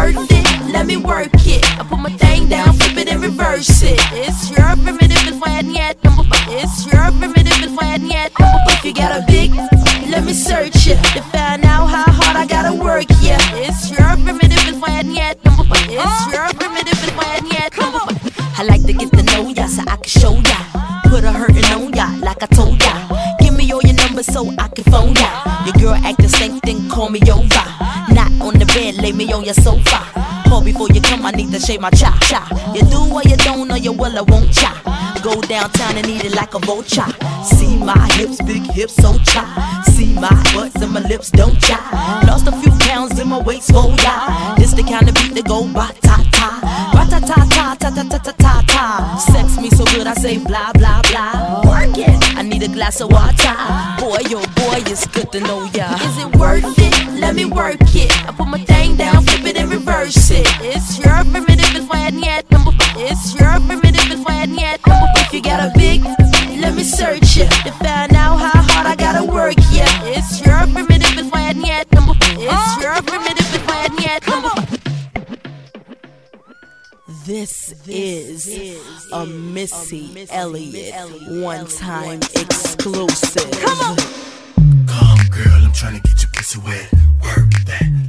worth it? Let me work it. I put my thing down, flip it and reverse it. It's your primitive and fine yet. It's your primitive and fine yet. If you got a big, let me search it to find out how hard I gotta work. Yeah, it's your primitive and fine yet. It's your primitive and fine yet. I like to get to know ya so I can show ya. Put a hurtin' on ya like I told ya. Give me all your numbers so I can phone ya. Your girl act the same thing, call me over. Not on the bed, lay me on your sofa. Call before you come, I need to shave my cha-cha. You do or you don't, or you will or won't cha. Go downtown and eat it like a vulture. See my hips, big hips, so cha. See my butts and my lips, don't cha. Lost a few pounds in my waist, oh yeah. This the kind of beat that go ba-ta-ta. Ba-ta-ta-ta-ta-ta-ta-ta-ta. Sex me so good I say blah, blah, blah. Work it, I need a glass of water. Boy, oh boy, it's good to know ya. Is it worth it? Let me work it. I put my thing down, flip it and reverse it. It's your primitive and fine yet. It's your primitive and fine yet. If you got a big, let me search it to find out how hard I gotta work. Yeah, it's your primitive and fine yet. It's your primitive and fine yet. This is a Missy Elliott one-time exclusive. Come on, girl, I'm trying to get your pussy wet. Work that.